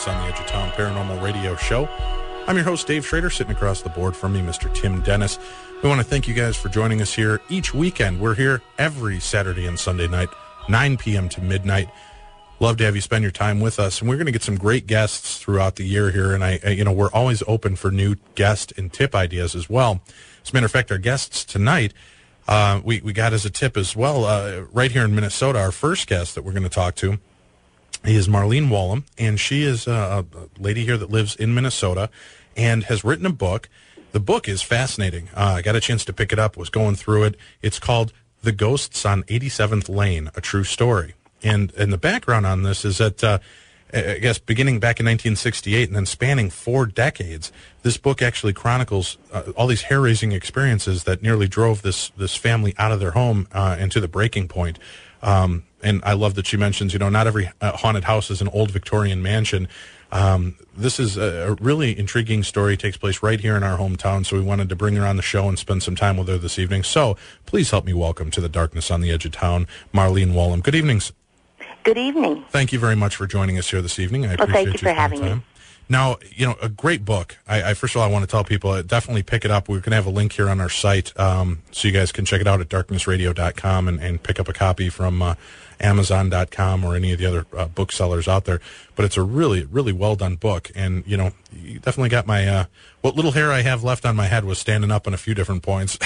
Darkness on the Edge of Town Paranormal Radio Show. I'm your host, Dave Schrader, sitting across the board from me, Mr. Tim Dennis. We want to thank you guys for joining us here each weekend. We're here every Saturday and Sunday night, 9 p.m. to midnight. Love to have you spend your time with us, and we're going to get some great guests throughout the year here, and we're always open for new guest and tip ideas as well. As a matter of fact, our guests tonight, we got as a tip as well, right here in Minnesota. Our first guest that we're going to talk to is Marlene Wollum, and she is a lady here that lives in Minnesota and has written a book. The book is fascinating. I got a chance to pick it up, was going through it. It's called The Ghosts on 87th Lane, A True Story. And the background on this is that, I guess, beginning back in 1968 and then spanning 4 decades, this book actually chronicles all these hair-raising experiences that nearly drove this family out of their home and to the breaking point. And I love that she mentions, not every haunted house is an old Victorian mansion. This is a really intriguing story. It takes place right here in our hometown, so we wanted to bring her on the show and spend some time with her this evening. So please help me welcome to the Darkness on the Edge of Town, Marlene Wollum. Good evening. Good evening. Thank you very much for joining us here this evening. I appreciate thank you for having me. Now, a great book. I first of all, I want to tell people, definitely pick it up. We're going to have a link here on our site, so you guys can check it out at darknessradio.com and pick up a copy from Amazon.com or any of the other booksellers out there. But it's a really, really well-done book. And, you definitely got my, what little hair I have left on my head was standing up on a few different points.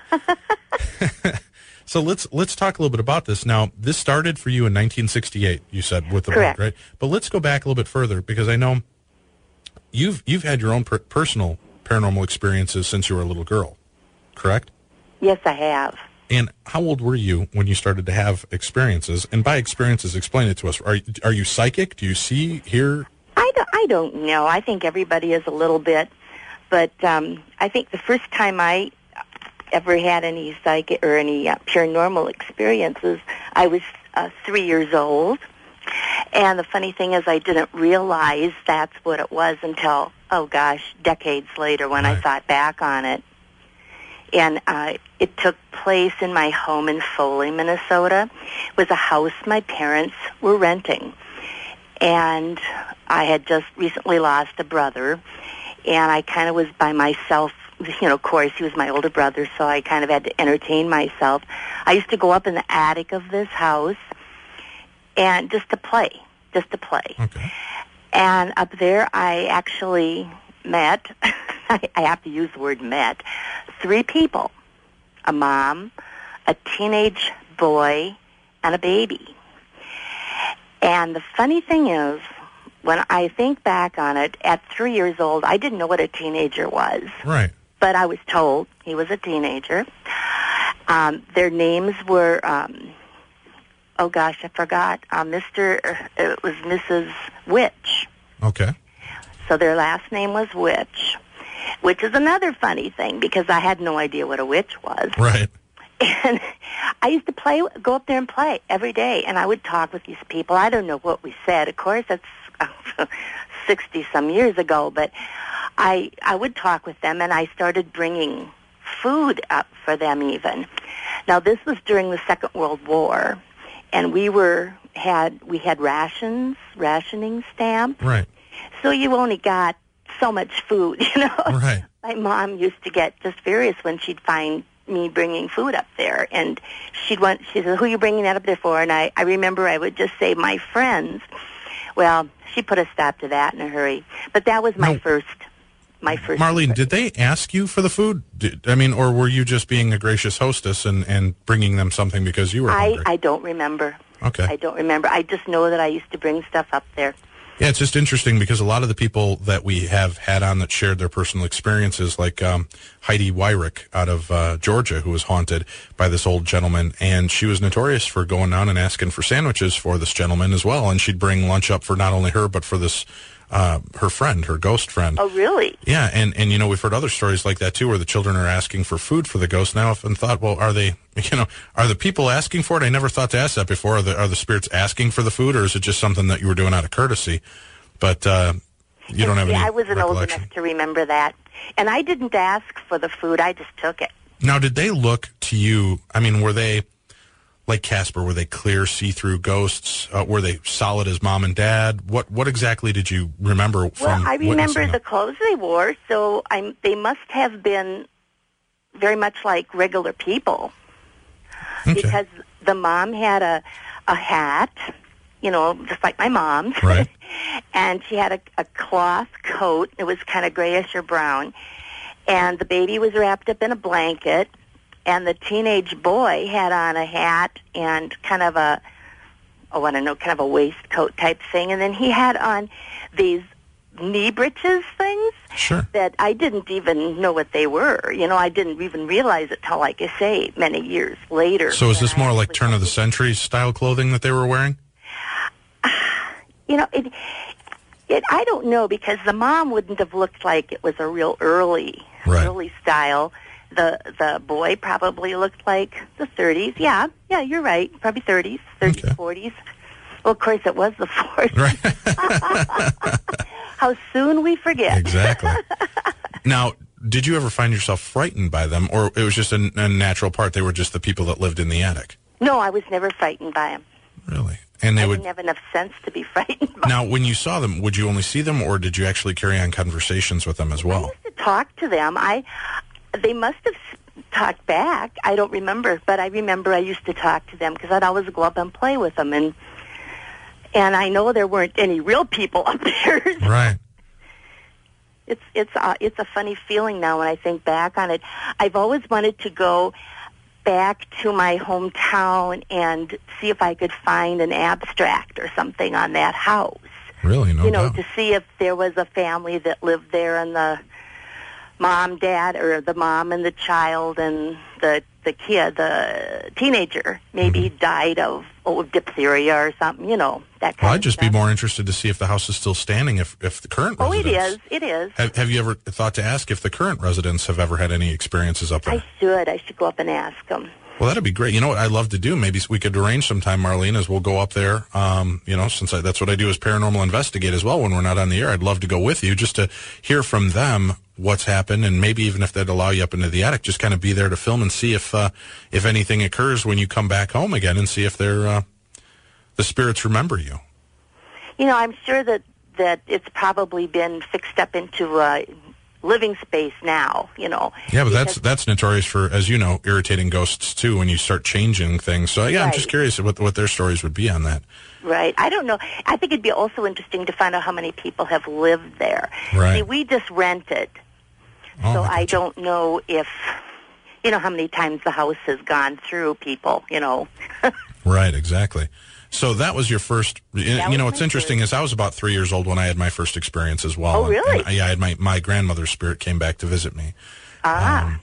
So let's talk a little bit about this. Now, this started for you in 1968, you said, with the Correct. book, right? But let's go back a little bit further, because I know you've had your own personal paranormal experiences since you were a little girl, correct? Yes, I have. And how old were you when you started to have experiences? And by experiences, explain it to us. Are you psychic? Do you see, hear? I don't know. I think everybody is a little bit. But I think the first time I ever had any psychic or any paranormal experiences, I was 3 years old. And the funny thing is, I didn't realize that's what it was until, decades later when I thought back on it. And it took place in my home in Foley, Minnesota. It was a house my parents were renting. And I had just recently lost a brother, and I kind of was by myself. Of course, he was my older brother, so I kind of had to entertain myself. I used to go up in the attic of this house and just to play. Okay. And up there, I actually met, I have to use the word met, 3 people, a mom, a teenage boy, and a baby. And the funny thing is, when I think back on it, at 3 years old, I didn't know what a teenager was. Right. But I was told he was a teenager. Their names were, I forgot. It was Mrs. Witch. Okay. So their last name was Witch, which is another funny thing because I had no idea what a witch was. Right. And I used to go up there and play every day, and I would talk with these people. I don't know what we said. Of course, that's 60-some years ago, but I would talk with them, and I started bringing food up for them even. Now, this was during the Second World War, and we had rationing stamps. Right. So you only got so much food, Right. My mom used to get just furious when she'd find me bringing food up there, and she said, "Who are you bringing that up there for?" And I remember I would just say, "My friends." Well, she put a stop to that in a hurry. But that was my first. Marlene, did they ask you for the food? Or were you just being a gracious hostess and bringing them something because you were hungry? I don't remember. Okay. I don't remember. I just know that I used to bring stuff up there. Yeah, it's just interesting because a lot of the people that we have had on that shared their personal experiences, like Heidi Wyrick out of Georgia, who was haunted by this old gentleman, and she was notorious for going down and asking for sandwiches for this gentleman as well, and she'd bring lunch up for not only her, but for this her friend, her ghost friend. Oh, really? Yeah, and we've heard other stories like that too, where the children are asking for food for the ghost. And I often thought, well, are the people asking for it? I never thought to ask that before. Are the spirits asking for the food, or is it just something that you were doing out of courtesy? But you don't have any I wasn't old recollection. enough to remember that, and I didn't ask for the food. I just took it. Now, did they look to you? Were they like Casper? Were they clear, see-through ghosts? Were they solid as mom and dad? What exactly did you remember from? Well, I remember the clothes they wore, so they must have been very much like regular people. Okay. Because the mom had a hat, just like my mom's. Right. And she had a cloth coat. It was kind of grayish or brown. And the baby was wrapped up in a blanket. And the teenage boy had on a hat and kind of a waistcoat type thing. And then he had on these knee breeches things. Sure. That I didn't even know what they were. I didn't even realize it till, like I say, many years later. So is this more like turn of the century style clothing that they were wearing? I don't know, because the mom wouldn't have looked like it was a real early style. The boy probably looked like the 30s. Yeah, you're right. Probably 30s, 40s. Well, of course, it was the 40s. Right. How soon we forget. Exactly. Now, did you ever find yourself frightened by them, or it was just a natural part? They were just the people that lived in the attic? No, I was never frightened by them. Really? And they didn't have enough sense to be frightened by. Now, when you saw them, would you only see them, or did you actually carry on conversations with them as well? I used to talk to them. They must have talked back. I don't remember, but I remember I used to talk to them because I'd always go up and play with them, and I know there weren't any real people up there. Right. It's a funny feeling now when I think back on it. I've always wanted to go back to my hometown and see if I could find an abstract or something on that house. Really? No doubt. To see if there was a family that lived there, and the mom, dad, or the mom and the child and the kid, the teenager, maybe died of diphtheria or something, that kind of stuff. I'd just be more interested to see if the house is still standing, if the current residents... Oh, it is. Have you ever thought to ask if the current residents have ever had any experiences up there? I should go up and ask them. Well, that'd be great. You know what I'd love to do? Maybe we could arrange sometime, Marlene, as we'll go up there. Since that's what I do as paranormal investigate as well when we're not on the air. I'd love to go with you just to hear from them what's happened, and maybe even if they'd allow you up into the attic, just kind of be there to film and see if anything occurs when you come back home again, and see if the spirits remember you. I'm sure that it's probably been fixed up into a living space now, Yeah, but that's notorious for, as you know, irritating ghosts too when you start changing things. So yeah, I'm just curious what their stories would be on that. Right. I don't know. I think it'd be also interesting to find out how many people have lived there. Right. See, we just rented. So I don't know if, how many times the house has gone through people, Right, exactly. So that was your first, what's interesting is I was about 3 years old when I had my first experience as well. Oh, really? And I had my grandmother's spirit came back to visit me. I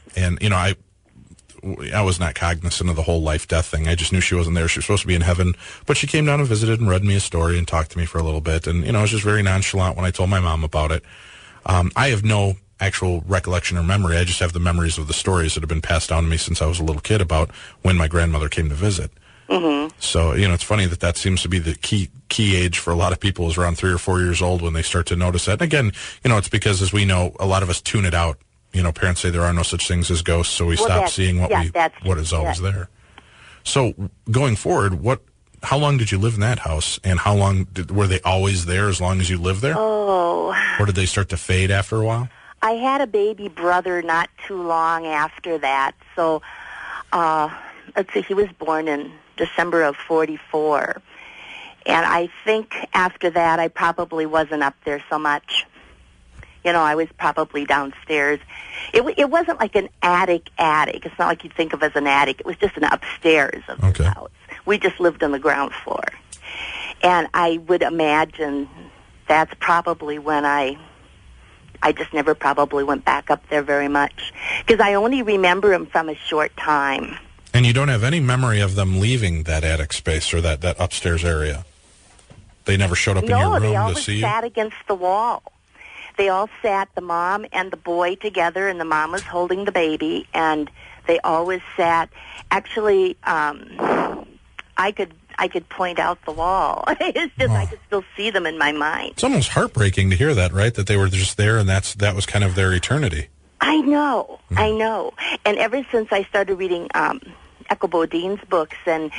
was not cognizant of the whole life-death thing. I just knew she wasn't there. She was supposed to be in heaven. But she came down and visited and read me a story and talked to me for a little bit. And, I was just very nonchalant when I told my mom about it. I have no actual recollection or memory. I just have the memories of the stories that have been passed down to me since I was a little kid about when my grandmother came to visit. Mm-hmm. So, it's funny that seems to be the key age for a lot of people is around 3 or 4 years old when they start to notice that. And again, it's because, as we know, a lot of us tune it out. Parents say there are no such things as ghosts, so we stop seeing what is always there. So, going forward, how long did you live in that house, and how long were they always there as long as you lived there? Oh. Or did they start to fade after a while? I had a baby brother not too long after that, so let's see, he was born in December of 44. And I think after that I probably wasn't up there so much. I was probably downstairs. It wasn't like an attic. It's not like you'd think of as an attic. It was just an upstairs of the house. We just lived on the ground floor. And I would imagine that's probably when I just never probably went back up there very much. Because I only remember him from a short time. And you don't have any memory of them leaving that attic space or that upstairs area? They never showed up in your room to see you? No, they always sat against the wall. They all sat, the mom and the boy together, and the mom was holding the baby, and they always sat. Actually, I could point out the wall. It's just I could still see them in my mind. It's almost heartbreaking to hear that, right? That they were just there, and that was kind of their eternity. I know. And ever since I started reading Echo Bodine's books and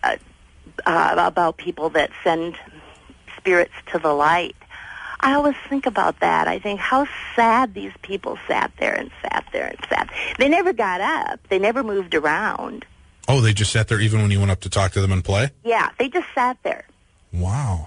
about people that send spirits to the light, I always think about that. I think how sad these people sat there and sat there and sat. They never got up. They never moved around. Oh, they just sat there even when you went up to talk to them and play? Yeah, they just sat there. Wow.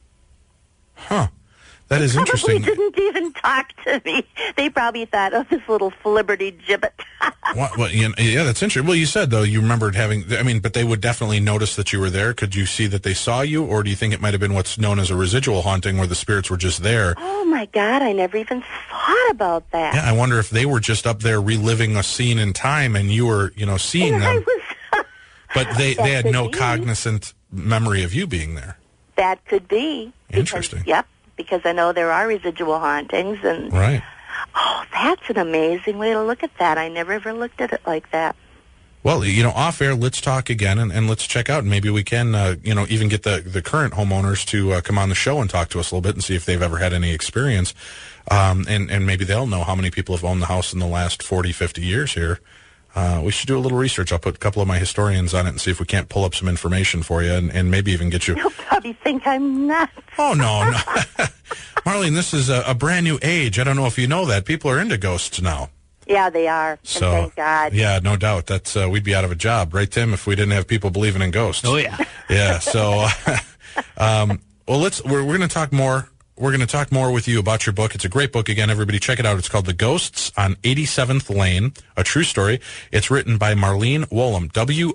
Huh. That is interesting. They didn't even talk to me. They probably thought, oh, this little flibberty gibbet. Well, yeah, that's interesting. Well, you said, though, you remembered but they would definitely notice that you were there. Could you see that they saw you, or do you think it might have been what's known as a residual haunting, where the spirits were just there? Oh, my God, I never even thought about that. Yeah, I wonder if they were just up there reliving a scene in time, and you were, seeing them. But they had no cognizant memory of you being there. That could be. Interesting. Yep, because I know there are residual hauntings. And right. Oh, that's an amazing way to look at that. I never ever looked at it like that. Well, off air, let's talk again, and let's check out. Maybe we can, even get the current homeowners to come on the show and talk to us a little bit and see if they've ever had any experience. And maybe they'll know how many people have owned the house in the last 40, 50 years here. We should do a little research. I'll put a couple of my historians on it and see if we can't pull up some information for you and maybe even get you... You'll probably think I'm nuts. Oh, no. Marlene, this is a brand new age. I don't know if you know that. People are into ghosts now. Yeah, they are. So, and thank God. Yeah, no doubt. That's we'd be out of a job, right, Tim, if we didn't have people believing in ghosts. Oh, yeah. Yeah, so... well, we're going to talk more... We're going to talk more with you about your book. It's a great book. Again, everybody check it out. It's called The Ghosts on 87th Lane, a true story. It's written by Marlene Wollem,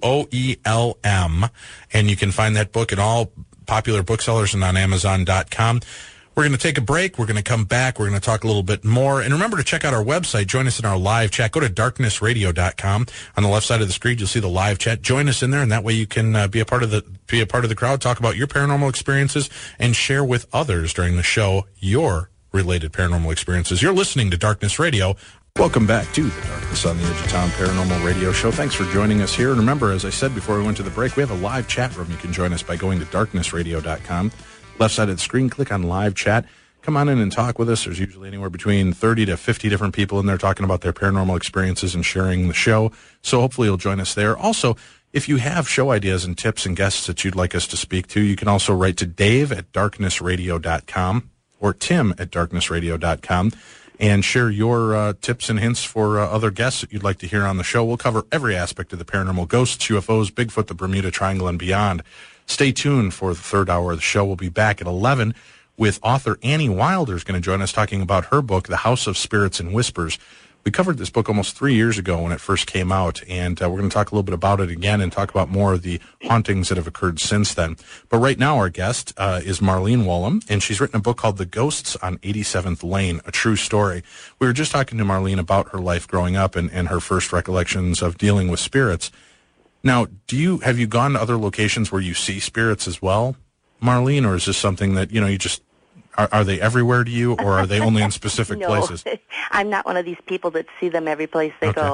Woelm, and you can find that book in all popular booksellers and on Amazon.com. We're going to take a break. We're going to come back. We're going to talk a little bit more. And remember to check out our website. Join us in our live chat. Go to darknessradio.com. On the left side of the screen, you'll see the live chat. Join us in there, and that way you can be a part of the crowd, talk about your paranormal experiences, and share with others during the show your related paranormal experiences. You're listening to Darkness Radio. Welcome back to the Darkness on the Edge of Town Paranormal Radio Show. Thanks for joining us here. And remember, as I said before we went to the break, we have a live chat room. You can join us by going to darknessradio.com. Left side of the screen, click on live chat. Come on in and talk with us. There's usually anywhere between 30 to 50 different people in there talking about their paranormal experiences and sharing the show. So hopefully you'll join us there. Also, if you have show ideas and tips and guests that you'd like us to speak to, you can also write to Dave@darknessradio.com or Tim@darknessradio.com and share your tips and hints for other guests that you'd like to hear on the show. We'll cover every aspect of the paranormal: ghosts, UFOs, Bigfoot, the Bermuda Triangle, and beyond. Stay tuned for the third hour of the show. We'll be back at 11 with author Annie Wilder is going to join us talking about her book, The House of Spirits and Whispers. We covered this book almost 3 years ago when it first came out, and we're going to talk a little bit about it again and talk about more of the hauntings that have occurred since then. But right now our guest is Marlene Wollem, and she's written a book called The Ghosts on 87th Lane, a true story. We were just talking to Marlene about her life growing up and her first recollections of dealing with spirits. Now, have you gone to other locations where you see spirits as well, Marlene, or is this something that, you just, are they everywhere to you, or are they only in specific places? I'm not one of these people that see them every place they go.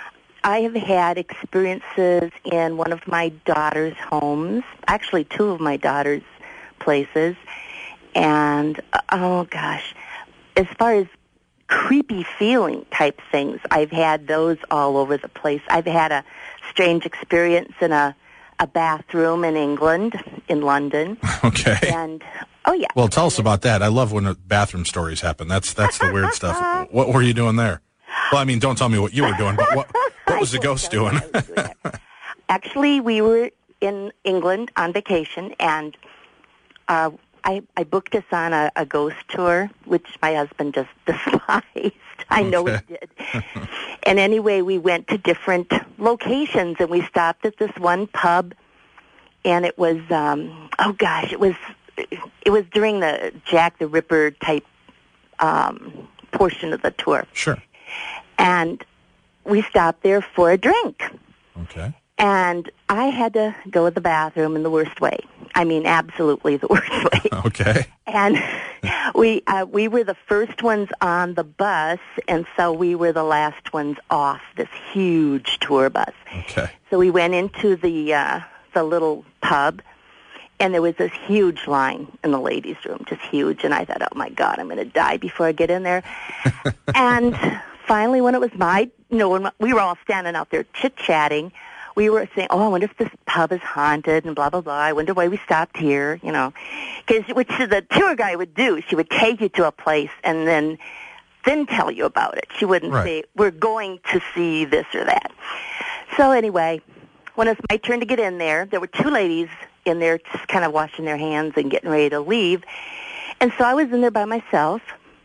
I have had experiences in one of my daughter's homes, actually two of my daughter's places, and, oh gosh, as far as creepy feeling type things, I've had those all over the place. I've had a strange experience in a bathroom in England, in London. Okay. And, oh yeah. Well, tell us about that. I love when bathroom stories happen. That's the weird stuff. What were you doing there? Well, I mean, don't tell me what you were doing, but what was the ghost doing? Actually, we were in England on vacation, and I booked us on a ghost tour, which my husband just despised. I know he did. And anyway, we went to different locations, and we stopped at this one pub, and it was, it was during the Jack the Ripper type portion of the tour. Sure. And we stopped there for a drink. Okay. And I had to go to the bathroom in the worst way. I mean, absolutely the worst way. Okay. And we were the first ones on the bus, and so we were the last ones off this huge tour bus. Okay. So we went into the little pub, and there was this huge line in the ladies' room, just huge. And I thought, oh my God, I'm going to die before I get in there. And finally, when it was when we were all standing out there chit-chatting, we were saying, I wonder if this pub is haunted and blah, blah, blah. I wonder why we stopped here, Because which the tour guide would do, she would take you to a place and then tell you about it. She wouldn't say, we're going to see this or that. So anyway, when it was my turn to get in there were two ladies in there just kind of washing their hands and getting ready to leave. And so I was in there by myself,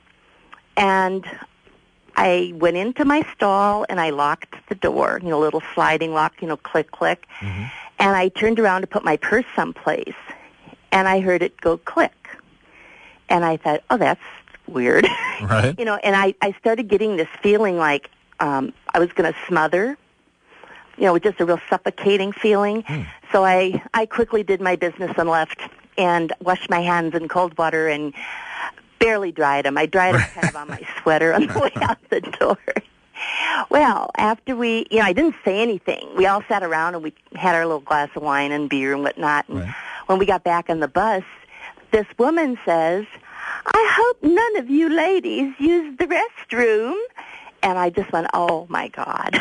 and I went into my stall and I locked the door, little sliding lock, click, click. Mm-hmm. And I turned around to put my purse someplace, and I heard it go click. And I thought, oh, that's weird. Right. And I started getting this feeling like I was going to smother, just a real suffocating feeling. So I quickly did my business and left and washed my hands in cold water and barely dried them. I dried them kind of on my sweater on the way out the door. Well, after I didn't say anything. We all sat around and we had our little glass of wine and beer and whatnot. And when we got back on the bus, this woman says, I hope none of you ladies use the restroom. And I just went, oh, my God.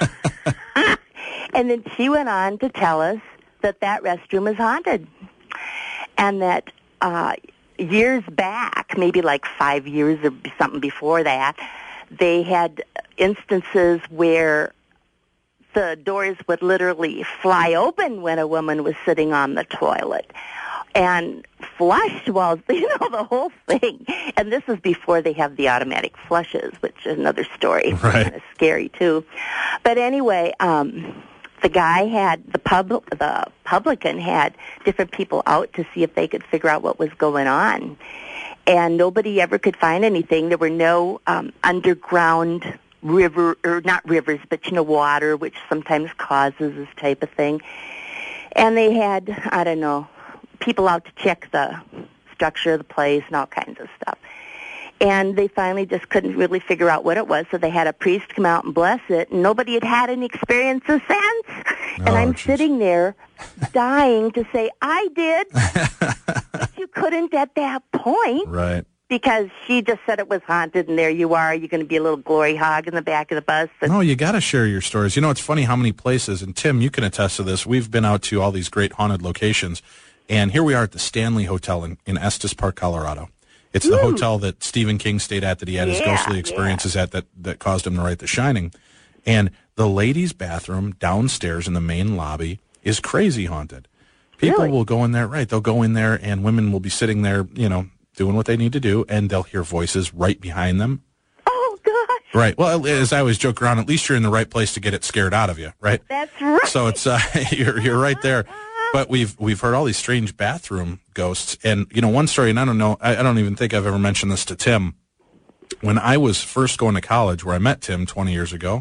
And then she went on to tell us that restroom is haunted. And that years back, maybe like 5 years or something before that, they had instances where the doors would literally fly open when a woman was sitting on the toilet. And flush walls, the whole thing. And this is before they have the automatic flushes, which is another story. Right. Kind of scary, too. But anyway, the guy the publican had different people out to see if they could figure out what was going on. And nobody ever could find anything. There were no underground river, or not rivers, but, water, which sometimes causes this type of thing. And they had, I don't know, people out to check the structure of the place and all kinds of stuff. And they finally just couldn't really figure out what it was, so they had a priest come out and bless it, and nobody had any experiences since. And I'm sitting there dying to say, I did, but you couldn't at that point. Right. Because she just said it was haunted, and there you are. You're going to be a little glory hog in the back of the bus. No, you got to share your stories. It's funny how many places, and Tim, you can attest to this, we've been out to all these great haunted locations, and here we are at the Stanley Hotel in Estes Park, Colorado. It's the hotel that Stephen King stayed at, that he had his ghostly experiences at, that caused him to write The Shining. And the ladies' bathroom downstairs in the main lobby is crazy haunted. People will go in there, they'll go in there, and women will be sitting there, doing what they need to do, and they'll hear voices right behind them. Oh, gosh. Right. Well, as I always joke around, at least you're in the right place to get it scared out of you, right? That's right. So it's you're right there. But we've heard all these strange bathroom ghosts, and one story, and I don't know, I don't even think I've ever mentioned this to Tim. When I was first going to college, where I met Tim 20 years ago,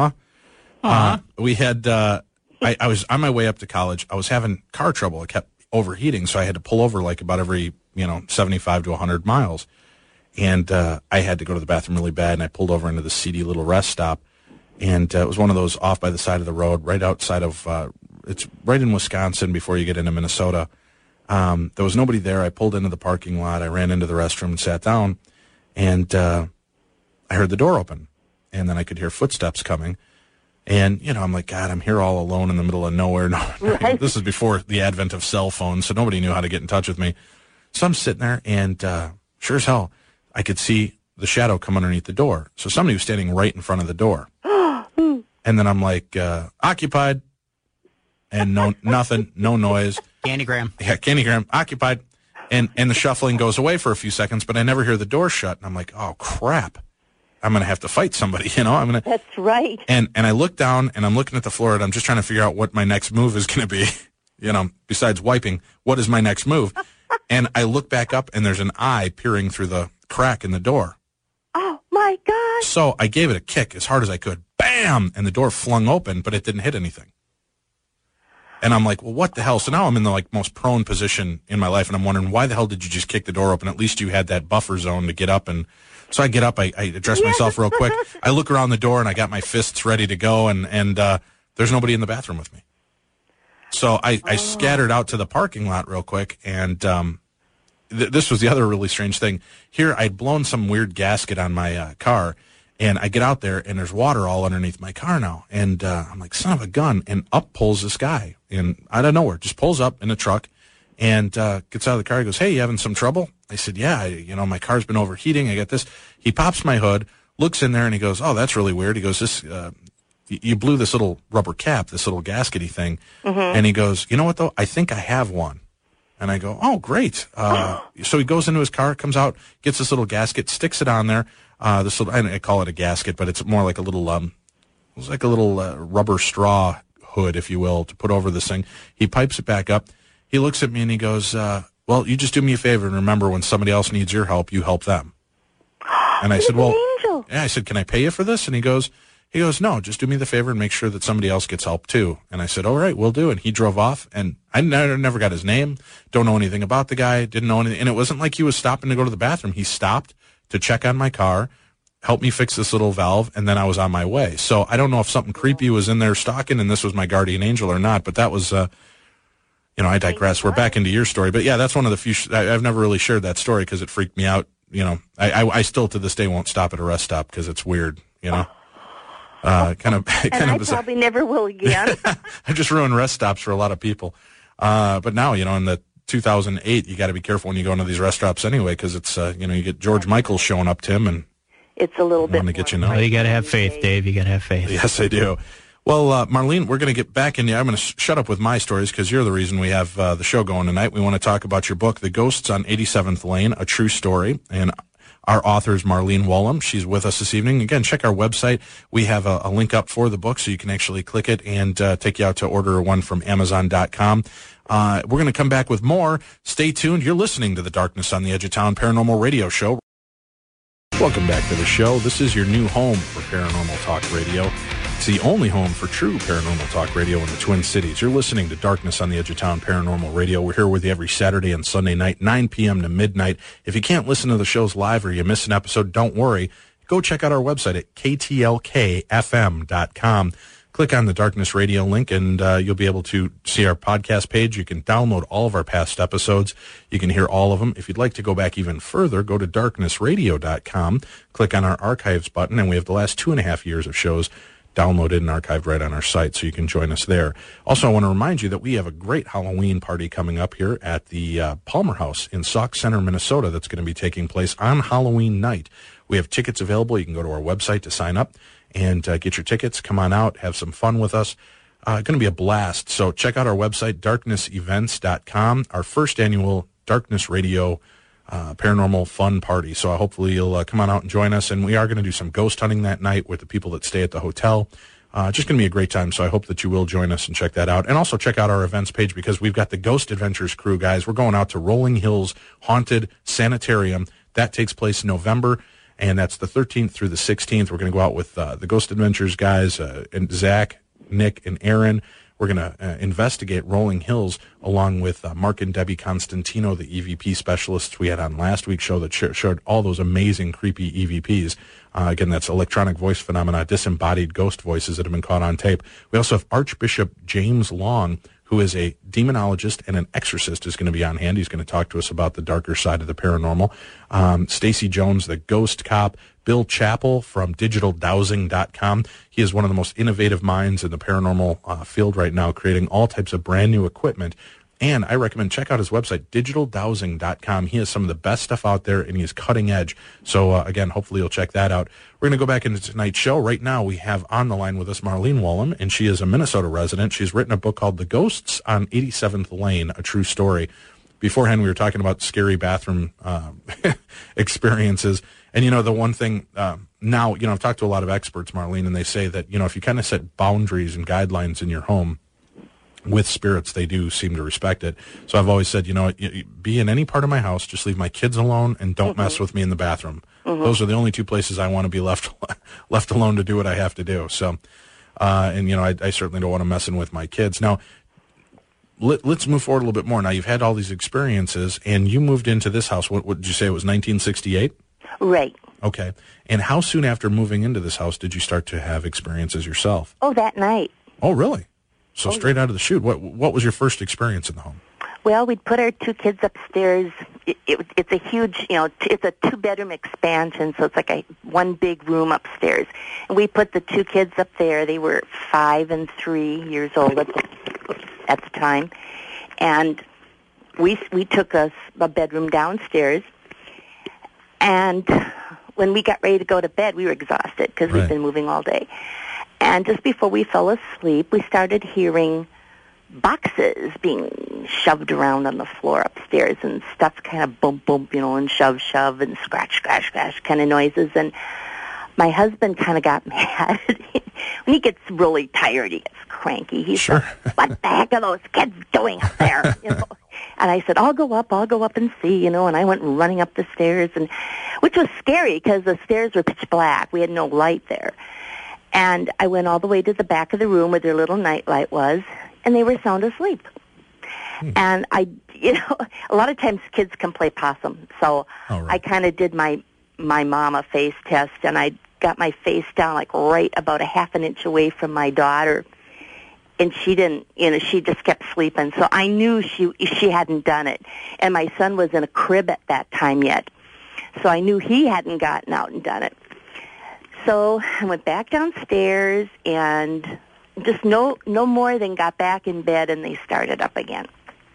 we had I was on my way up to college. I was having car trouble. I kept overheating, so I had to pull over like about every 75 to 100 miles, and I had to go to the bathroom really bad, and I pulled over into the seedy little rest stop, and it was one of those off by the side of the road, right outside of. It's right in Wisconsin before you get into Minnesota. There was nobody there. I pulled into the parking lot. I ran into the restroom and sat down, and I heard the door open, and then I could hear footsteps coming. And, I'm like, God, I'm here all alone in the middle of nowhere. Right. This is before the advent of cell phones, so nobody knew how to get in touch with me. So I'm sitting there, and sure as hell, I could see the shadow come underneath the door. So somebody was standing right in front of the door. And then I'm like, occupied. And nothing, no noise. Candygram. Yeah, Candygram, occupied. And the shuffling goes away for a few seconds, but I never hear the door shut. And I'm like, oh, crap. I'm going to have to fight somebody, That's right. And I look down, and I'm looking at the floor, and I'm just trying to figure out what my next move is going to be. Besides wiping, what is my next move? And I look back up, and there's an eye peering through the crack in the door. Oh, my gosh. So I gave it a kick as hard as I could. Bam! And the door flung open, but it didn't hit anything. And I'm like, well, what the hell? So now I'm in the most prone position in my life, and I'm wondering, why the hell did you just kick the door open? At least you had that buffer zone to get up. And so I get up, I address myself real quick. I look around the door, and I got my fists ready to go, and there's nobody in the bathroom with me. So I scattered out to the parking lot real quick, and this was the other really strange thing. Here, I'd blown some weird gasket on my car, And I get out there, and there's water all underneath my car now. And I'm like, son of a gun. And up pulls this guy. And out of nowhere, just pulls up in a truck and gets out of the car. He goes, hey, you having some trouble? I said, yeah, my car's been overheating. I got this. He pops my hood, looks in there, and he goes, oh, that's really weird. He goes, this, you blew this little rubber cap, this little gaskety thing. Mm-hmm. And he goes, you know what, though? I think I have one. And I go, oh, great. So he goes into his car, comes out, gets this little gasket, sticks it on there. This little, I call it a gasket, but it's more like a little, it's like a little rubber straw hood, if you will, to put over this thing. He pipes it back up. He looks at me and he goes, well, you just do me a favor and remember when somebody else needs your help, you help them. And I said, well, yeah, I said, can I pay you for this? And he goes, no, just do me the favor and make sure that somebody else gets help too. And I said, all right, we'll do. And he drove off, and I never got his name. Don't know anything about the guy. Didn't know anything. And it wasn't like he was stopping to go to the bathroom. He stopped to check on my car, help me fix this little valve, and then I was on my way. So I don't know if something creepy was in there stalking and this was my guardian angel or not, but that was, I digress. We're back into your story. But yeah, that's one of the few, I've never really shared that story because it freaked me out. I still to this day won't stop at a rest stop because it's weird, I probably never will again. I just ruined rest stops for a lot of people. But now, in the 2008, you got to be careful when you go into these rest stops anyway, because it's, you get George Michael showing up, Tim, and it's a little bit. To get Well, you got to have faith, Dave. You got to have faith. Yes, I do. Well, Marlene, we're going to get back in. I'm going to shut up with my stories because you're the reason we have the show going tonight. We want to talk about your book, The Ghosts on 87th Lane, A True Story, and our author is Marlene Wollum. She's with us this evening. Again, check our website. We have a link up for the book, so you can actually click it and take you out to order one from Amazon.com. We're going to come back with more. Stay tuned. You're listening to the Darkness on the Edge of Town Paranormal Radio Show. Welcome back to the show. This is your new home for Paranormal Talk Radio. It's the only home for true paranormal talk radio in the Twin Cities. You're listening to Darkness on the Edge of Town Paranormal Radio. We're here with you every Saturday and Sunday night, 9 p.m. to midnight. If you can't listen to the shows live or you miss an episode, don't worry. Go check out our website at ktlkfm.com. Click on the Darkness Radio link, and you'll be able to see our podcast page. You can download all of our past episodes. You can hear all of them. If you'd like to go back even further, go to darknessradio.com, click on our archives button, and we have the last 2.5 years of shows downloaded and archived right on our site, so you can join us there. Also, I want to remind you that we have a great Halloween party coming up here at the Palmer House in Sauk Center, Minnesota, that's going to be taking place on Halloween night. We have tickets available. You can go to our website to sign up and get your tickets. Come on out, have some fun with us. Going to be a blast. So check out our website, darknessevents.com, our first annual Darkness Radio paranormal fun party. So hopefully you'll come on out and join us. And we are going to do some ghost hunting that night with the people that stay at the hotel. Just going to be a great time. So I hope that you will join us and check that out. And also check out our events page, because we've got the Ghost Adventures crew, guys. We're going out to Rolling Hills Haunted Sanitarium. That takes place in November, and that's the 13th through the 16th. We're going to go out with the Ghost Adventures guys, and Zach, Nick, and Aaron. We're going to investigate Rolling Hills along with Mark and Debbie Constantino, the EVP specialists we had on last week's show that showed all those amazing, creepy EVPs. Again, that's electronic voice phenomena, disembodied ghost voices that have been caught on tape. We also have Archbishop James Long, who is a demonologist and an exorcist, is going to be on hand. He's going to talk to us about the darker side of the paranormal. Stacy Jones, the ghost cop. Bill Chappell from digitaldowsing.com. He is one of the most innovative minds in the paranormal field right now, creating all types of brand new equipment. And I recommend check out his website, digitaldowsing.com. He has some of the best stuff out there, and he is cutting edge. So, again, hopefully you'll check that out. We're going to go back into tonight's show. Right now we have on the line with us Marlene Wollum, and she is a Minnesota resident. She's written a book called The Ghosts on 87th Lane, A True Story. Beforehand, we were talking about scary bathroom experiences. And, the one thing now, I've talked to a lot of experts, Marlene, and they say that, if you kind of set boundaries and guidelines in your home with spirits, they do seem to respect it. So I've always said, be in any part of my house, just leave my kids alone and don't mess with me in the bathroom. Those are the only two places I want to be left alone to do what I have to do. So, I certainly don't want to mess in with my kids. Now, let's move forward a little bit more. Now, you've had all these experiences, and you moved into this house. What did you say? It was 1968? Right. Okay. And how soon after moving into this house did you start to have experiences yourself? Oh, that night. Oh, really? So straight out of the chute. What was your first experience in the home? Well, we'd put our two kids upstairs. It's a huge, it's a two-bedroom expansion, so it's like a one big room upstairs. And we put the two kids up there. They were 5 and 3 years old at the time. And we took a bedroom downstairs. And when we got ready to go to bed, we were exhausted because we'd been moving all day. And just before we fell asleep, we started hearing boxes being shoved around on the floor upstairs, and stuff kind of bump, and shove, and scratch kind of noises. And my husband kind of got mad. When he gets really tired, he gets cranky. He said, "What the heck are those kids doing up there?" And I said, I'll go up and see, and I went running up the stairs, which was scary because the stairs were pitch black. We had no light there. And I went all the way to the back of the room where their little night light was, and they were sound asleep. And a lot of times kids can play possum. So I kind of did my mama face test, and I got my face down like right about a half an inch away from my daughter. And she didn't, she just kept sleeping. So I knew she hadn't done it. And my son was in a crib at that time yet. So I knew he hadn't gotten out and done it. So I went back downstairs and just no more than got back in bed, and they started up again.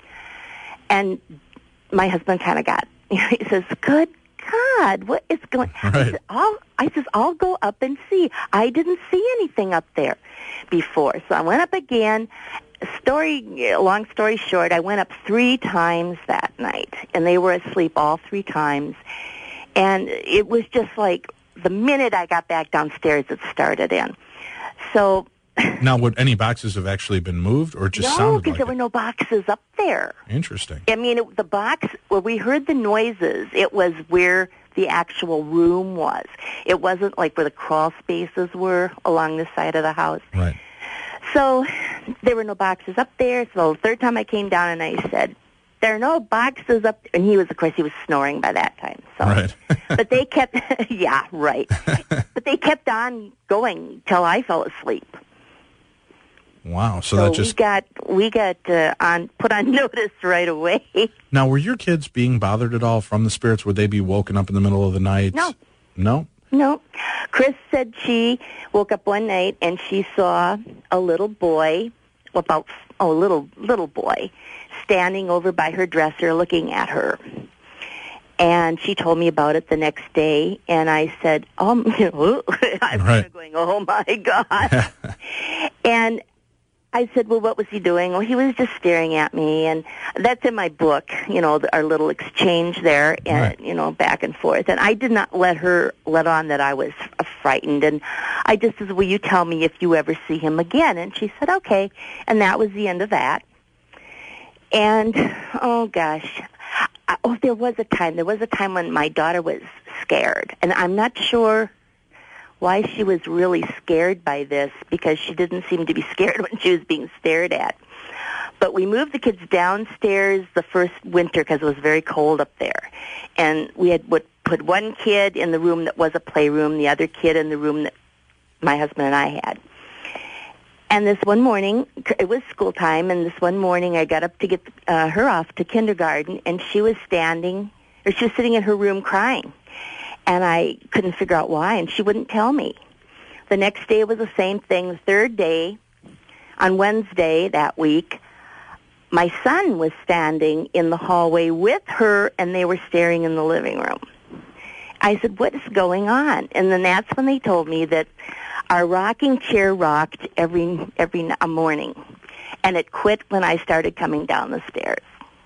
And my husband kind of got, he says, "Good God, what is going on?" Right. I says, I'll go up and see. I didn't see anything up there before. So I went up again. Long story short, I went up 3 times that night, and they were asleep all 3 times. And it was just like the minute I got back downstairs, it started in. So now, would any boxes have actually been moved, or just sounded no, like because there were no boxes up there. Interesting. I mean, the box where we heard the noises, it was where the actual room was. It wasn't like where the crawl spaces were along the side of the house. Right. So there were no boxes up there. So the third time I came down and I said, "There are no boxes up there." And he was snoring by that time. So. Right. But they kept, yeah, right. But they kept on going till I fell asleep. Wow. So that just we got put on notice right away. Now, were your kids being bothered at all from the spirits? Would they be woken up in the middle of the night? No. Chris said she woke up one night and she saw a little boy, little boy, standing over by her dresser looking at her. And she told me about it the next day, and I said, I'm kind of going, "Oh my God." And I said, "Well, what was he doing?" "Well, he was just staring at me." And that's in my book, our little exchange there, and, back and forth. And I did not let on that I was frightened. And I just said, "Will you tell me if you ever see him again?" And she said, "Okay." And that was the end of that. And, oh gosh. There was a time when my daughter was scared. And I'm not sure why she was really scared by this, because she didn't seem to be scared when she was being stared at. But we moved the kids downstairs the first winter because it was very cold up there. And we had put one kid in the room that was a playroom, the other kid in the room that my husband and I had. And this one morning, it was school time, and this one morning I got up to get her off to kindergarten, and she was sitting in her room crying. And I couldn't figure out why, and she wouldn't tell me. The next day it was the same thing. The third day, on Wednesday that week, my son was standing in the hallway with her, and they were staring in the living room. I said, "What is going on?" And then that's when they told me that our rocking chair rocked every morning, and it quit when I started coming down the stairs.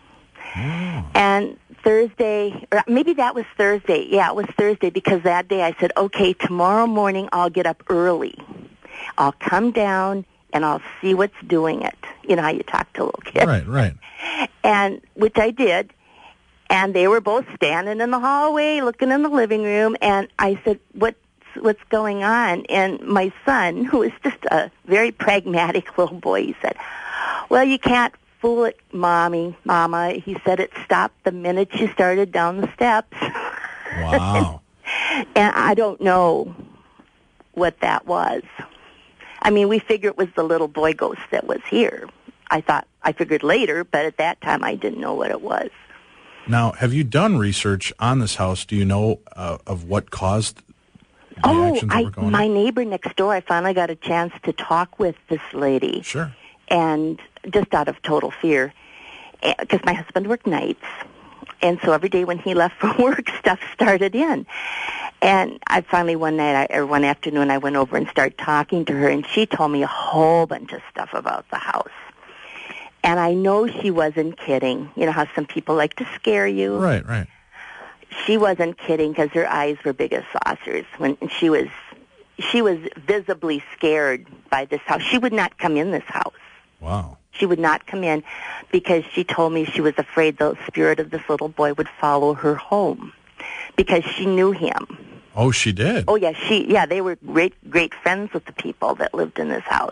And Thursday, or maybe that was Thursday. Yeah, it was Thursday, because that day I said, "Okay, tomorrow morning I'll get up early. I'll come down and I'll see what's doing it." You know how you talk to little kids. Right. And which I did. And they were both standing in the hallway looking in the living room, and I said, What's going on?" And my son, who is just a very pragmatic little boy, he said, "Well, you can't fool it, Mama." He said it stopped the minute you started down the steps. Wow. And I don't know what that was. I mean, we figure it was the little boy ghost that was here. I figured later, but at that time I didn't know what it was. Now, have you done research on this house? Do you know of what caused the actions that were going on? My neighbor next door, I finally got a chance to talk with this lady. Sure. And just out of total fear, because my husband worked nights. And so every day when he left for work, stuff started in. And I finally one afternoon, I went over and started talking to her, and she told me a whole bunch of stuff about the house. And I know she wasn't kidding. You know how some people like to scare you? Right. She wasn't kidding because her eyes were big as saucers. When she was visibly scared by this house. She would not come in this house. Wow. She would not come in because she told me she was afraid the spirit of this little boy would follow her home because she knew him. Oh, she did? Oh, yeah. They were great friends with the people that lived in this house.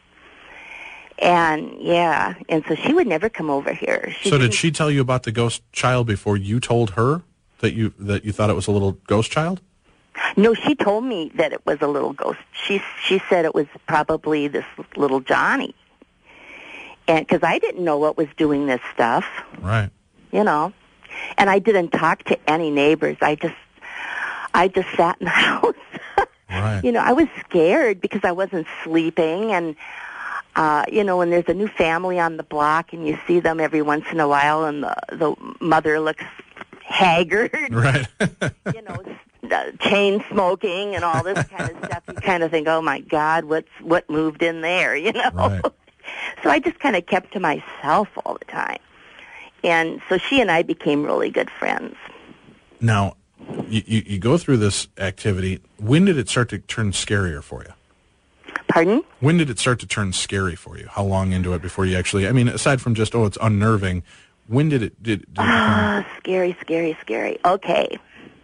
And so she would never come over here. So did she tell you about the ghost child before you told her that you thought it was a little ghost child? No, she told me that it was a little ghost. She said it was probably this little Johnny. And because I didn't know what was doing this stuff. Right. You know. And I didn't talk to any neighbors. I just sat in the house. Right. You know, I was scared because I wasn't sleeping, and you know, when there's a new family on the block and you see them every once in a while and the mother looks haggard. Right. You know, chain smoking and all this kind of stuff, you kind of think, oh my God, what moved in there, you know? Right. So I just kind of kept to myself all the time. And so she and I became really good friends. Now, you go through this activity. When did it start to turn scarier for you? Pardon? When did it start to turn scary for you? How long into it before you actually, I mean, aside from just, it's unnerving, when did it become... Scary. Okay.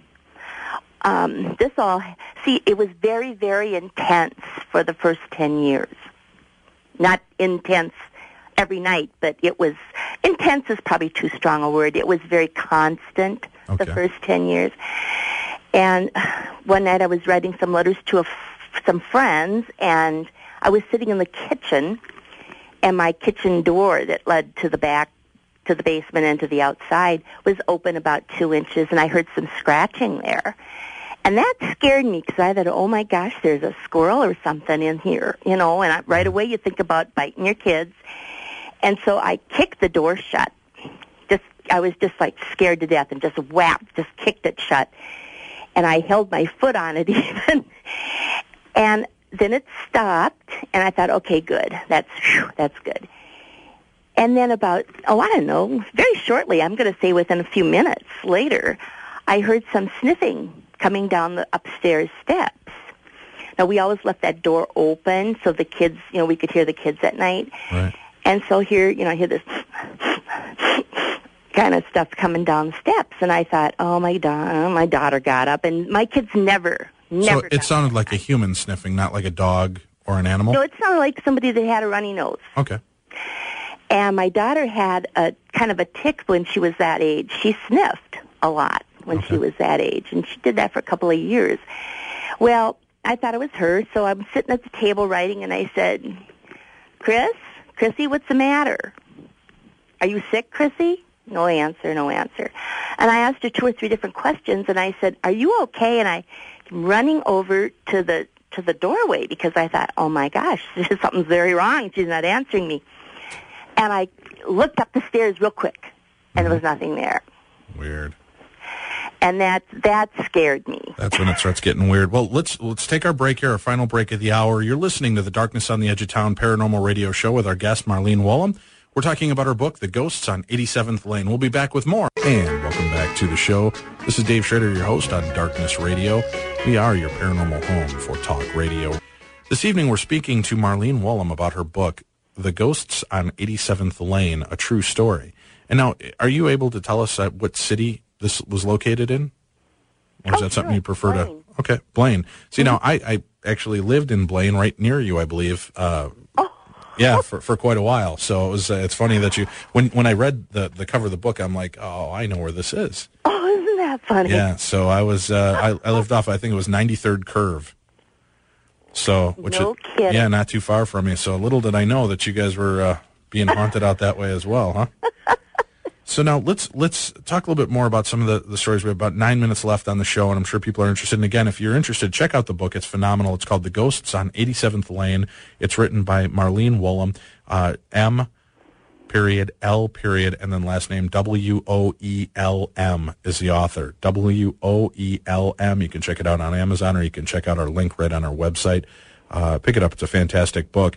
It was very, very intense for the first 10 years. Not intense every night, but it was, intense is probably too strong a word. It was very constant the first 10 years. And one night I was writing some letters to some friends, and I was sitting in the kitchen, and my kitchen door that led to the back, to the basement and to the outside was open about 2 inches, and I heard some scratching there. And that scared me because I thought, oh my gosh, there's a squirrel or something in here, you know, and right away you think about biting your kids. And so I kicked the door shut. I was just like scared to death and just kicked it shut. And I held my foot on it even. And then it stopped, and I thought, okay, good. That's good. And then about, I don't know, very shortly, I'm going to say within a few minutes later, I heard some sniffing coming down the upstairs steps. Now, we always left that door open so the kids, you know, we could hear the kids at night. Right. And so here, you know, I hear this kind of stuff coming down the steps, and I thought, oh, my daughter got up, and my kids never. So it sounded like a human sniffing, not like a dog or an animal? No, it sounded like somebody that had a runny nose. Okay. And my daughter had a kind of a tick when she was that age. She sniffed a lot when she was that age, and she did that for a couple of years. Well, I thought it was her, so I'm sitting at the table writing, and I said, Chrissy, what's the matter? Are you sick, Chrissy? No answer. And I asked her 2 or 3 different questions, and I said, are you okay? And I'm running over to the doorway because I thought, oh my gosh, something's very wrong. She's not answering me. And I looked up the stairs real quick, and there was nothing there. Weird. And that scared me. That's when it starts getting weird. Well, let's take our break here, our final break of the hour. You're listening to the Darkness on the Edge of Town Paranormal Radio Show with our guest, Marlene Wollum. We're talking about her book, The Ghosts on 87th Lane. We'll be back with more. And welcome back to the show. This is Dave Schrader, your host on Darkness Radio. We are your paranormal home for talk radio. This evening, we're speaking to Marlene Wollum about her book, The Ghosts on 87th Lane, A True Story. And now, are you able to tell us what city this was located in? Or is that something you prefer Blaine. to... Okay, Blaine. See, now, I actually lived in Blaine, right near you, I believe. Yeah, for quite a while. So it was. It's funny that you, when I read the cover of the book, I'm like, oh, I know where this is. Oh, isn't that funny? Yeah. So I was. I lived off. I think it was 93rd Curve. So No kidding. Yeah, not too far from me. So little did I know that you guys were being haunted out that way as well, huh? So now let's talk a little bit more about some of the stories. We have about 9 minutes left on the show, and I'm sure people are interested. And again, if you're interested, check out the book. It's phenomenal. It's called The Ghosts on 87th Lane. It's written by Marlene Wollum, M. L. and then last name Woelm is the author. Woelm. You can check it out on Amazon, or you can check out our link right on our website. Pick it up. It's a fantastic book.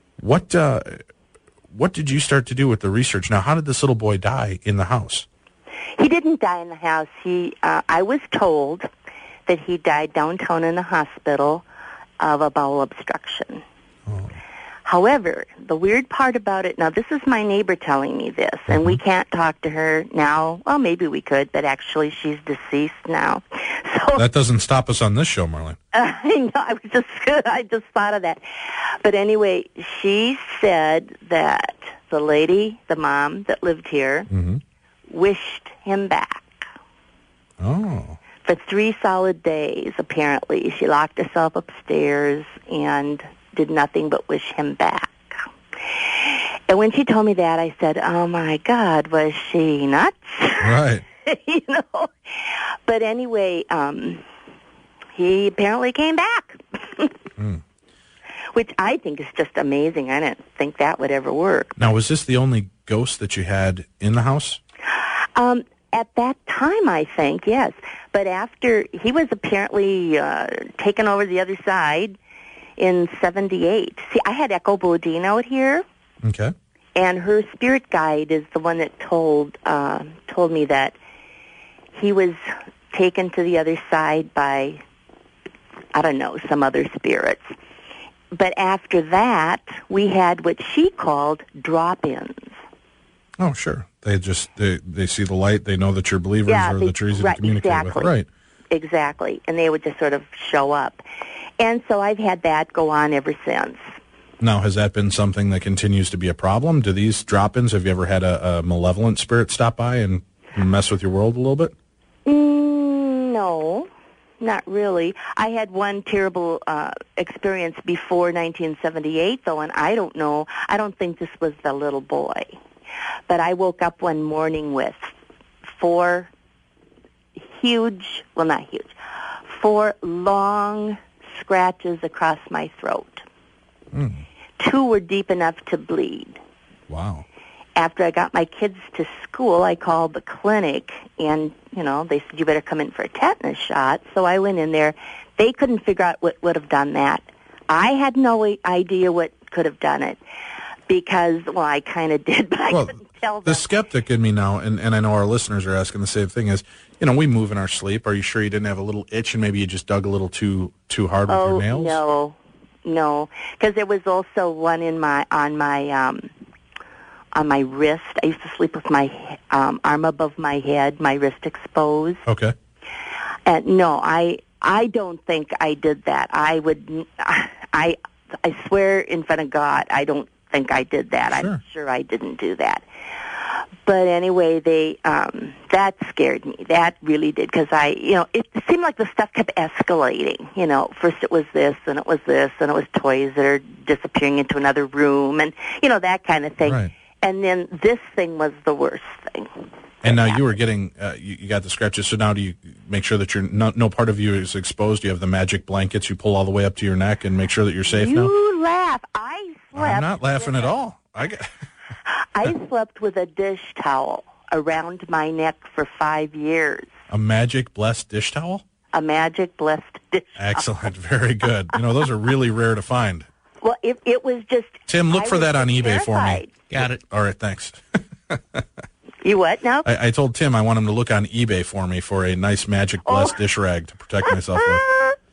What did you start to do with the research? Now, how did this little boy die in the house? He didn't die in the house. I was told that he died downtown in the hospital of a bowel obstruction. Oh. However, the weird part about it, now this is my neighbor telling me this, and we can't talk to her now. Well, maybe we could, but actually she's deceased now. So that doesn't stop us on this show, Marlene. I know, I just thought of that. But anyway, she said that the mom that lived here, wished him back. Oh. For 3 solid days, apparently. She locked herself upstairs and did nothing but wish him back. And when she told me that, I said, oh my God, was she nuts? Right. You know? But anyway, he apparently came back. Which I think is just amazing. I didn't think that would ever work. Now, was this the only ghost that you had in the house? At that time, I think, yes. But after, he was apparently taken over the other side in 78. See, I had Echo Bodine out here. Okay. And her spirit guide is the one that told me that he was taken to the other side by, I don't know, some other spirits. But after that, we had what she called drop-ins. Oh, sure. They see the light, they know that you're believers, or that you're easy to communicate with. Right. Exactly. And they would just sort of show up. And so I've had that go on ever since. Now, has that been something that continues to be a problem? Do these drop-ins, have you ever had a malevolent spirit stop by and mess with your world a little bit? No, not really. I had one terrible experience before 1978, though, and I don't think this was the little boy. But I woke up one morning with 4 long scratches across my throat. 2 were deep enough to bleed. Wow. After I got my kids to school, I called the clinic, and, they said, you better come in for a tetanus shot. So I went in there. They couldn't figure out what would have done that. I had no idea what could have done it because, I kind of did, but I couldn't tell them. The skeptic in me now, and I know our listeners are asking the same thing, is, we move in our sleep. Are you sure you didn't have a little itch and maybe you just dug a little too hard with your nails? No, because there was also one on my wrist. I used to sleep with my arm above my head, my wrist exposed. Okay. And no, I don't think I did that. I swear in front of God, I don't think I did that. Sure. I'm sure I didn't do that. But anyway, that scared me. That really did, because it seemed like the stuff kept escalating. First it was this, and it was this, and it was toys that are disappearing into another room, and that kind of thing. Right. And then this thing was the worst thing. And now you were getting, you got the scratches, so now do you make sure that no part of you is exposed? You have the magic blankets you pull all the way up to your neck and make sure that you're safe now? You laugh. I slept. I'm not laughing at all. I slept with a dish towel around my neck for 5 years. A magic blessed dish towel? A magic blessed dish towel. Excellent. Very good. Those are really rare to find. Well, it was just... Tim, look for that on eBay for me. Got it. All right, thanks. You what now? I told Tim I want him to look on eBay for me for a nice magic blessed dish rag to protect myself with.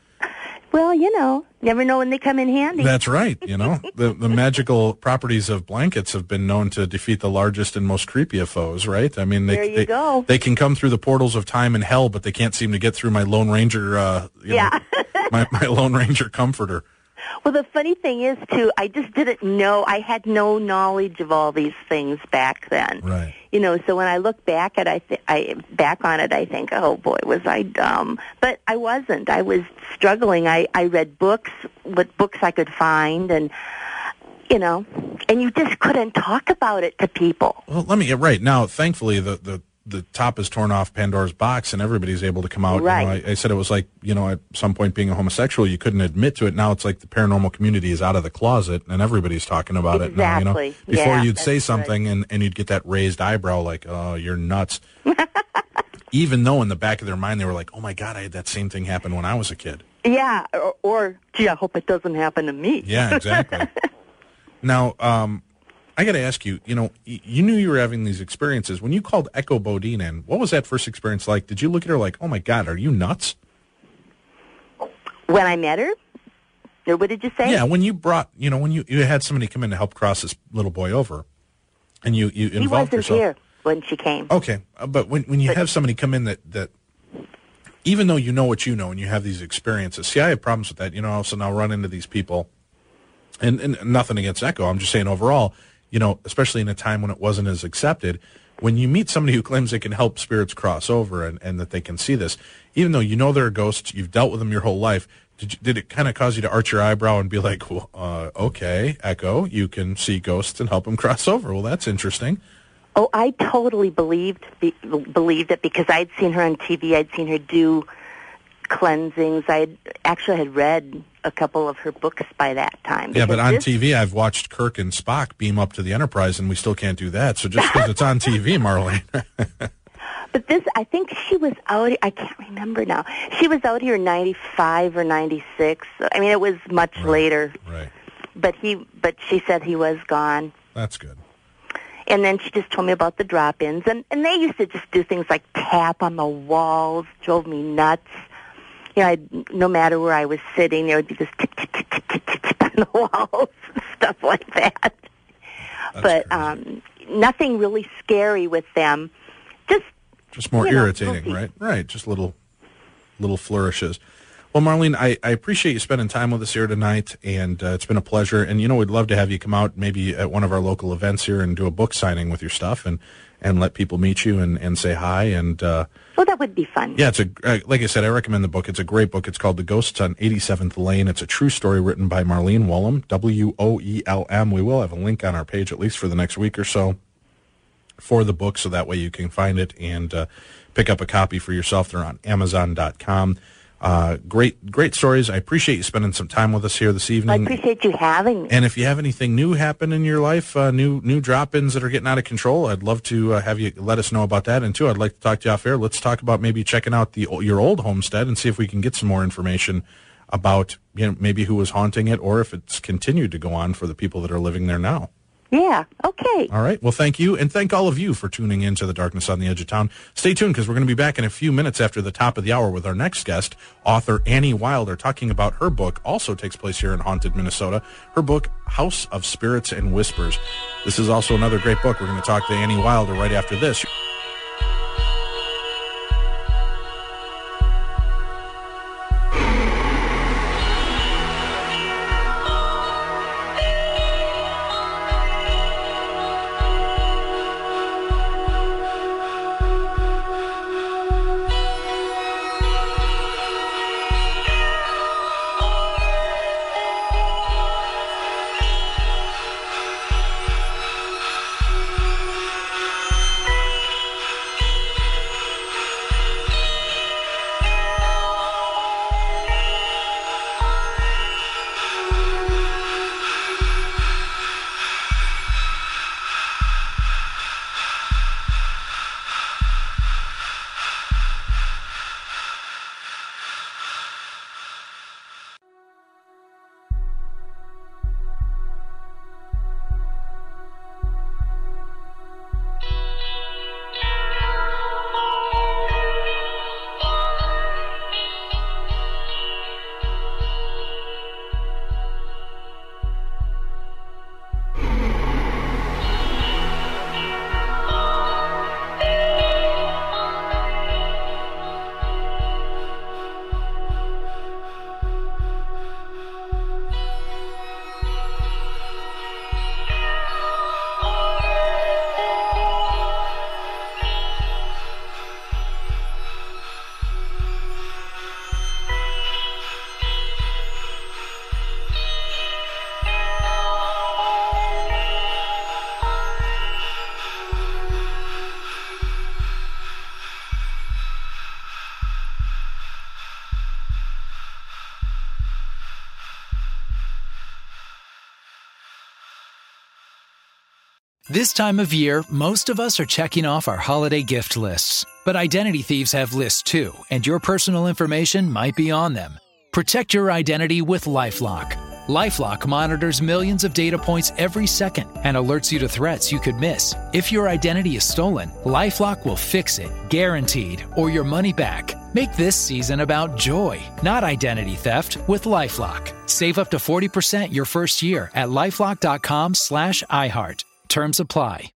Well, never know when they come in handy. That's right. The magical properties of blankets have been known to defeat the largest and most creepy of foes, right? I mean, go. They can come through the portals of time and hell, but they can't seem to get through my Lone Ranger, my Lone Ranger comforter. Well, the funny thing is, too, I just didn't know. I had no knowledge of all these things back then. Right. So when I look back at back on it, I think, oh boy, was I dumb? But I wasn't. I was struggling. I read books, what books I could find, and you know, and you just couldn't talk about it to people. Well, let me get right now. Thankfully, the top is torn off Pandora's box, and everybody's able to come out. Right. You know, I said it was like, you know, at some point being a homosexual, you couldn't admit to it. Now it's like the paranormal community is out of the closet, and everybody's talking about it now. You know, before you'd say something, and you'd get that raised eyebrow, like, "Oh, you're nuts." Even though in the back of their mind they were like, "Oh my God, I had that same thing happen when I was a kid." Yeah, or gee, I hope it doesn't happen to me. Yeah, exactly. Now, I got to ask you, you know, you knew you were having these experiences. When you called Echo Bodine in, what was that first experience like? Did you look at her like, oh, my God, are you nuts? When I met her? Or what did you say? Yeah, when you brought, you know, when you had somebody come in to help cross this little boy over, and you involved yourself. He wasn't here when she came. Okay, but when you have somebody come in that even though you know what you know and you have these experiences, see, I have problems with that. You know, all of a sudden I'll run into these people, and nothing against Echo. I'm just saying overall, you know, especially in a time when it wasn't as accepted, when you meet somebody who claims they can help spirits cross over and that they can see this, even though you know they're ghosts, you've dealt with them your whole life, did it kind of cause you to arch your eyebrow and be like, well, okay, Echo, you can see ghosts and help them cross over? Well, that's interesting. Oh, I totally believed it because I'd seen her on TV. I'd seen her do cleansings. I actually had read a couple of her books by that time. Yeah, but on TV, I've watched Kirk and Spock beam up to the Enterprise, and we still can't do that. So just because it's on TV, Marlene. But this, I think she was out, I can't remember now. She was out here in 95 or 96. I mean, it was much later. Right. But she said he was gone. That's good. And then she just told me about the drop-ins. And they used to just do things like tap on the walls, drove me nuts. You know, no matter where I was sitting, there would be this tip, tip, tip, tip, tip, tip, tip on the walls, stuff like that. But nothing really scary with them. Just more irritating, right? Right, just little flourishes. Well, Marlene, I appreciate you spending time with us here tonight, and it's been a pleasure. And, you know, we'd love to have you come out maybe at one of our local events here and do a book signing with your stuff and let people meet you and say hi. And well, that would be fun. Yeah, it's like I said, I recommend the book. It's a great book. It's called The Ghosts on 87th Lane. It's a true story written by Marlene Woelm, Woelm. We will have a link on our page at least for the next week or so for the book, so that way you can find it and pick up a copy for yourself. They're on Amazon.com. Great stories. I appreciate you spending some time with us here this evening. I appreciate you having me. And if you have anything new happen in your life, new drop-ins that are getting out of control, I'd love to have you let us know about that. And too, I'd like to talk to you off air. Let's talk about maybe checking out your old homestead and see if we can get some more information about, you know, maybe who was haunting it or if it's continued to go on for the people that are living there now. Yeah, okay. All right. Well, thank you, and thank all of you for tuning in to The Darkness on the Edge of Town. Stay tuned, because we're going to be back in a few minutes after the top of the hour with our next guest, author Annie Wilder, talking about her book, also takes place here in haunted Minnesota, her book, House of Spirits and Whispers. This is also another great book. We're going to talk to Annie Wilder right after this. This time of year, most of us are checking off our holiday gift lists. But identity thieves have lists too, and your personal information might be on them. Protect your identity with LifeLock. LifeLock monitors millions of data points every second and alerts you to threats you could miss. If your identity is stolen, LifeLock will fix it, guaranteed, or your money back. Make this season about joy, not identity theft, with LifeLock. Save up to 40% your first year at LifeLock.com/iHeart. Terms apply.